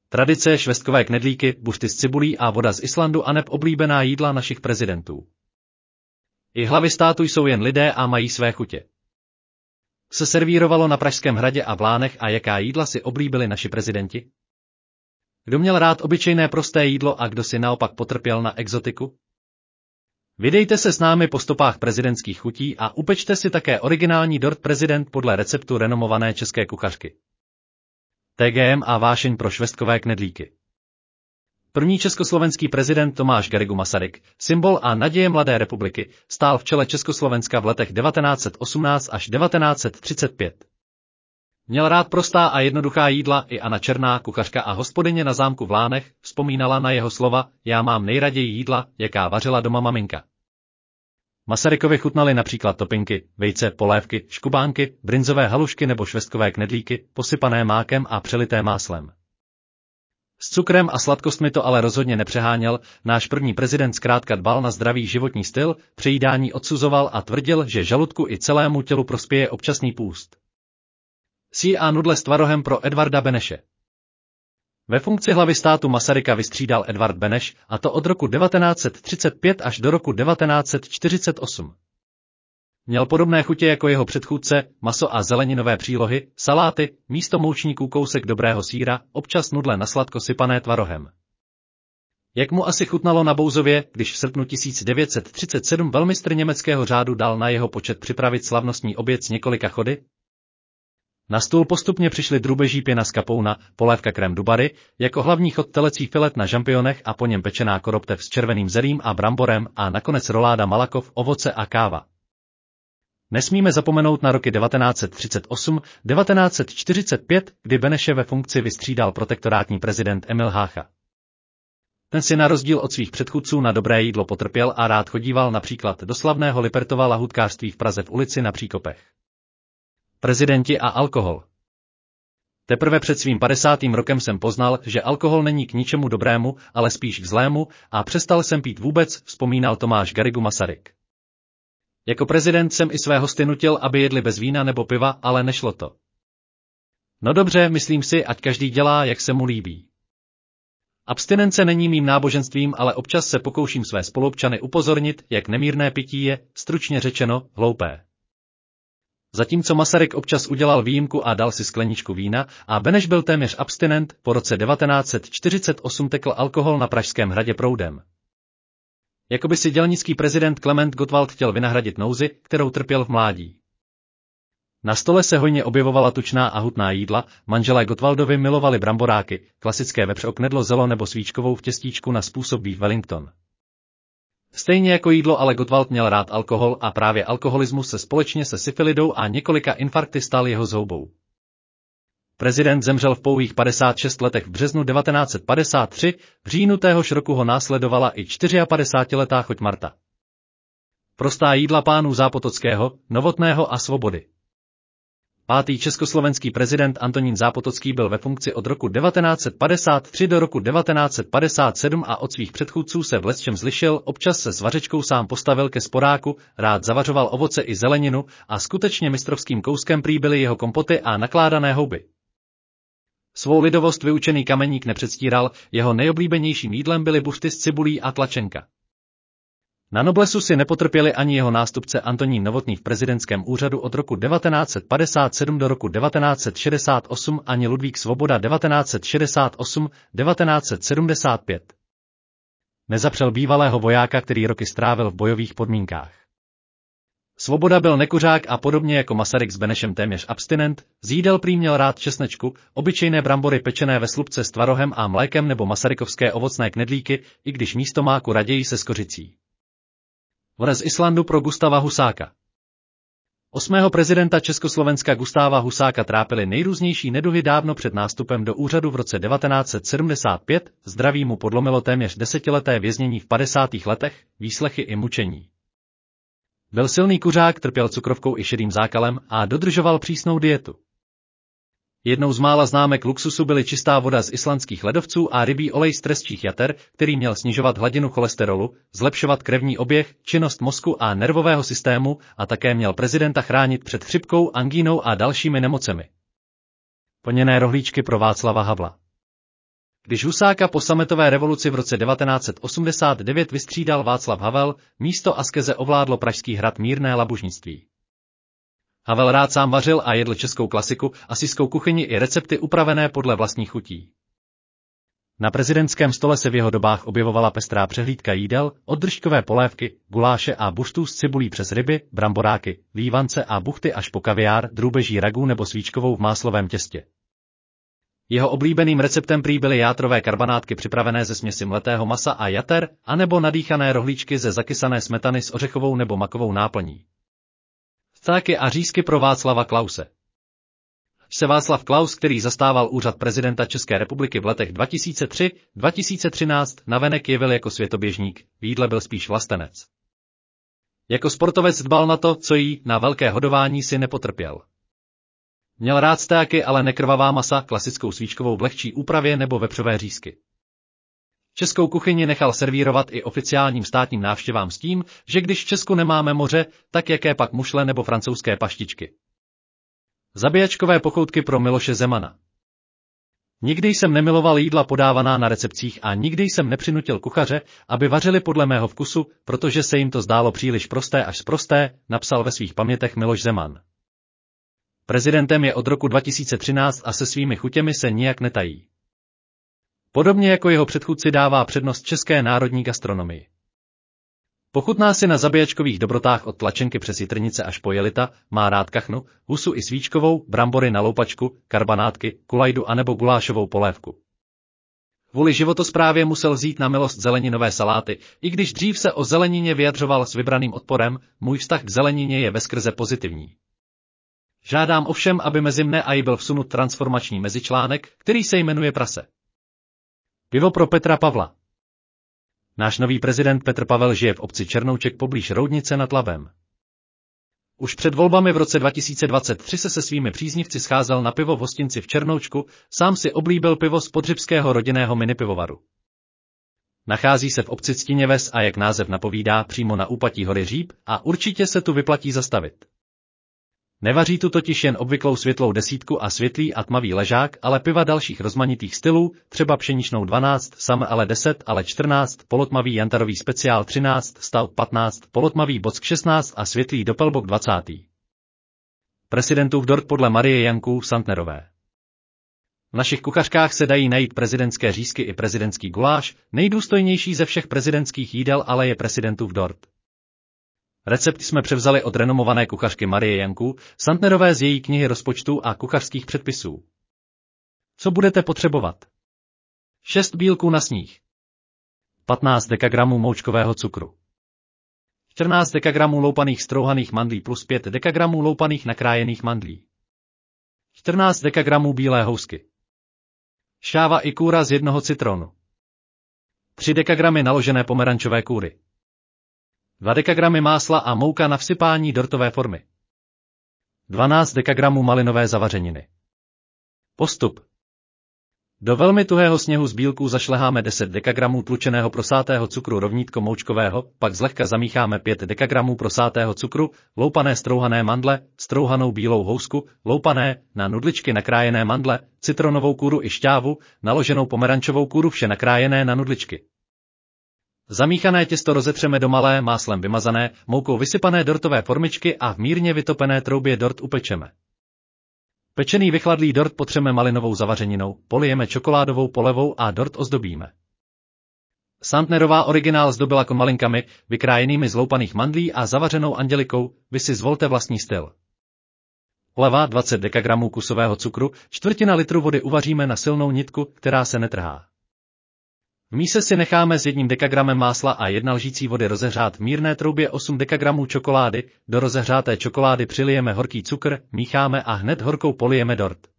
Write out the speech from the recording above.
Tradice, švestkové knedlíky, bušty z cibulí a voda z Islandu aneb oblíbená jídla našich prezidentů. I hlavy státu jsou jen lidé a mají své chutě. Se servírovalo na Pražském hradě a v Lánech a jaká jídla si oblíbili naši prezidenti? Kdo měl rád obyčejné prosté jídlo a kdo si naopak potrpěl na exotiku? Vydejte se s námi po stopách prezidentských chutí a upečte si také originální dort prezident podle receptu renomované české kuchařky. TGM a vášeň pro švestkové knedlíky. První československý prezident Tomáš Garrigue Masaryk, symbol a naděje mladé republiky, stál v čele Československa v letech 1918 až 1935. Měl rád prostá a jednoduchá jídla, i Anna Černá, kuchařka a hospodyně na zámku v Lánech, vzpomínala na jeho slova: já mám nejraději jídla, jaká vařila doma maminka. Masarykovi chutnaly například topinky, vejce, polévky, škubánky, brinzové halušky nebo švestkové knedlíky, posypané mákem a přelité máslem. S cukrem a sladkostmi to ale rozhodně nepřeháněl, náš první prezident zkrátka dbal na zdravý životní styl, přejídání odsuzoval a tvrdil, že žaludku i celému tělu prospěje občasný půst. Sír a nudle s tvarohem pro Edvarda Beneše. Ve funkci hlavy státu Masaryka vystřídal Edvard Beneš, a to od roku 1935 až do roku 1948. Měl podobné chutě jako jeho předchůdce, maso a zeleninové přílohy, saláty, místo moučníků kousek dobrého sýra, občas nudle nasladko sypané tvarohem. Jak mu asi chutnalo na Bouzově, když v srpnu 1937 velmistr německého řádu dal na jeho počet připravit slavnostní oběd s několika chody? Na stůl postupně přišly drůbeží pěna z kapouna, polévka krém du barry, jako hlavní chod telecí filet na žampionech a po něm pečená koroptev s červeným zelím a bramborem a nakonec roláda malakov, ovoce a káva. Nesmíme zapomenout na roky 1938-1945, kdy Beneše ve funkci vystřídal protektorátní prezident Emil Hácha. Ten si na rozdíl od svých předchůdců na dobré jídlo potrpěl a rád chodíval například do slavného Lipertova lahůdkářství v Praze v ulici na Příkopech. Prezidenti a alkohol. Teprve před svým 50. rokem jsem poznal, že alkohol není k ničemu dobrému, ale spíš k zlému, a přestal jsem pít vůbec, vzpomínal Tomáš Garrigue Masaryk. Jako prezident jsem i své hosty nutil, aby jedli bez vína nebo piva, ale nešlo to. No dobře, myslím si, ať každý dělá, jak se mu líbí. Abstinence není mým náboženstvím, ale občas se pokouším své spoluobčany upozornit, jak nemírné pití je, stručně řečeno, hloupé. Zatímco Masaryk občas udělal výjimku a dal si skleničku vína, a Beneš byl téměř abstinent, po roce 1948 tekl alkohol na Pražském hradě proudem. Jakoby si dělnický prezident Klement Gottwald chtěl vynahradit nouzi, kterou trpěl v mládí. Na stole se hojně objevovala tučná a hutná jídla, manželé Gottwaldovi milovali bramboráky, klasické vepřo knedlo zelo nebo svíčkovou v těstíčku na způsob beef Wellington. Stejně jako jídlo ale Gottwald měl rád alkohol a právě alkoholismus se společně se syfilidou a několika infarkty stal jeho zhoubou. Prezident zemřel v pouhých 56 letech v březnu 1953, v říjnu téhož roku ho následovala i 54letá choť Marta. Prostá jídla pánů Zápotockého, Novotného a Svobody. Pátý československý prezident Antonín Zápotocký byl ve funkci od roku 1953 do roku 1957 a od svých předchůdců se v lecčem zlišil, občas se s vařečkou sám postavil ke sporáku, rád zavařoval ovoce i zeleninu a skutečně mistrovským kouskem prý byly jeho kompoty a nakládané houby. Svou lidovost vyučený kameník nepředstíral, jeho nejoblíbenějším jídlem byly bušty z cibulí a tlačenka. Na noblesu si nepotrpěli ani jeho nástupce Antonín Novotný v prezidentském úřadu od roku 1957 do roku 1968 ani Ludvík Svoboda 1968-1975. Nezapřel bývalého vojáka, který roky strávil v bojových podmínkách. Svoboda byl nekuřák a podobně jako Masaryk s Benešem téměř abstinent, z jídel prý měl rád česnečku, obyčejné brambory pečené ve slupce s tvarohem a mlékem nebo masarykovské ovocné knedlíky, i když místo máku raději se skořicí. Voda z Islandu pro Gustáva Husáka. 8. prezidenta Československa Gustáva Husáka trápily nejrůznější neduhy dávno před nástupem do úřadu v roce 1975, zdraví mu podlomilo téměř 10leté věznění v 50. letech, výslechy i mučení. Byl silný kuřák, trpěl cukrovkou i šedým zákalem a dodržoval přísnou dietu. Jednou z mála známek luxusu byly čistá voda z islandských ledovců a rybí olej z trestčích jater, který měl snižovat hladinu cholesterolu, zlepšovat krevní oběh, činnost mozku a nervového systému a také měl prezidenta chránit před chřipkou, angínou a dalšími nemocemi. Plněné rohlíčky pro Václava Havla. Když Husáka po sametové revoluci v roce 1989 vystřídal Václav Havel, místo askeze ovládlo Pražský hrad mírné labužnictví. Havel rád sám vařil a jedl českou klasiku, asijskou kuchyni i recepty upravené podle vlastních chutí. Na prezidentském stole se v jeho dobách objevovala pestrá přehlídka jídel, od držkové polévky, guláše a buštů s cibulí přes ryby, bramboráky, lívance a buchty až po kaviár, drůbeží ragu nebo svíčkovou v máslovém těstě. Jeho oblíbeným receptem prý byly játrové karbanátky připravené ze směsi mletého masa a jater, anebo nadýchané rohlíčky ze zakysané smetany s ořechovou nebo makovou náplní. Cáky a řízky pro Václava Klause. Se Václav Klaus, který zastával úřad prezidenta České republiky v letech 2003-2013, navenek jevil jako světoběžník, v jídle byl spíš vlastenec. Jako sportovec dbal na to, co jí, na velké hodování si nepotrpěl. Měl rád stéky, ale nekrvavá masa, klasickou svíčkovou v lehčí úpravě nebo vepřové řízky. Českou kuchyni nechal servírovat i oficiálním státním návštěvám s tím, že když v Česku nemáme moře, tak jaké pak mušle nebo francouzské paštičky. Zabíjačkové pochoutky pro Miloše Zemana. Nikdy jsem nemiloval jídla podávaná na recepcích a nikdy jsem nepřinutil kuchaře, aby vařili podle mého vkusu, protože se jim to zdálo příliš prosté až sprosté, napsal ve svých pamětech Miloš Zeman. Prezidentem je od roku 2013 a se svými chutěmi se nijak netají. Podobně jako jeho předchůdci dává přednost české národní gastronomii. Pochutná si na zabíjačkových dobrotách od tlačenky přes jitrnice až po jelita, má rád kachnu, husu i svíčkovou, brambory na loupačku, karbanátky, kulajdu anebo gulášovou polévku. Kvůli životosprávě musel vzít na milost zeleninové saláty, i když dřív se o zelenině vyjadřoval s vybraným odporem, můj vztah k zelenině je veskrze pozitivní. Žádám ovšem, aby mezi mne a jí byl vsunut transformační mezičlánek, který se jmenuje prase. Pivo pro Petra Pavla. Náš nový prezident Petr Pavel žije v obci Černouček poblíž Roudnice nad Labem. Už před volbami v roce 2023 se svými příznivci scházel na pivo v hostinci v Černoučku, sám si oblíbil pivo z podřibského rodinného minipivovaru. Nachází se v obci Ctiněves a jak název napovídá přímo na úpatí hory Říp a určitě se tu vyplatí zastavit. Nevaří tu totiž jen obvyklou světlou desítku a světlý a tmavý ležák, ale piva dalších rozmanitých stylů, třeba pšeničnou 12, sam ale 10, ale 14, polotmavý jantarový speciál 13, stout 15, polotmavý bock 16 a světlý doppelbock 20. Prezidentův dort podle Marie Janků Santnerové. V našich kuchařkách se dají najít prezidentské řízky i prezidentský guláš, nejdůstojnější ze všech prezidentských jídel ale je prezidentův dort. Recept jsme převzali od renomované kuchařky Marie Janků Santnerové z její knihy rozpočtů a kuchařských předpisů. Co budete potřebovat? 6 bílků na sníh. 15 dekagramů moučkového cukru. 14 dekagramů loupaných strouhaných mandlí plus 5 dekagramů loupaných nakrájených mandlí. 14 dekagramů bílé housky. Šáva i kůra z jednoho citronu. 3 dekagramy naložené pomerančové kůry. 2 dekagramy másla a mouka na vsypání dortové formy. 12 dekagramů malinové zavařeniny. Postup. Do velmi tuhého sněhu z bílků zašleháme 10 dekagramů tlučeného prosátého cukru rovnítko moučkového, pak zlehka zamícháme 5 dekagramů prosátého cukru, loupané strouhané mandle, strouhanou bílou housku, loupané, na nudličky nakrájené mandle, citronovou kůru i šťávu, naloženou pomerančovou kůru vše nakrájené na nudličky. Zamíchané těsto rozetřeme do malé, máslem vymazané, moukou vysypané dortové formičky a v mírně vytopené troubě dort upečeme. Pečený vychladlý dort potřeme malinovou zavařeninou, polijeme čokoládovou polevou a dort ozdobíme. Santnerová originál zdobila konmalinkami, vykrájenými z loupaných mandlí a zavařenou andělikou, vy si zvolte vlastní styl. Poleva 20 dekagramů kusového cukru, 1/4 litru vody uvaříme na silnou nitku, která se netrhá. V míse si necháme s 1 dekagramem másla a 1 lžící vody rozehřát v mírné troubě 8 dekagramů čokolády, do rozehřáté čokolády přilijeme horký cukr, mícháme a hned horkou polijeme dort.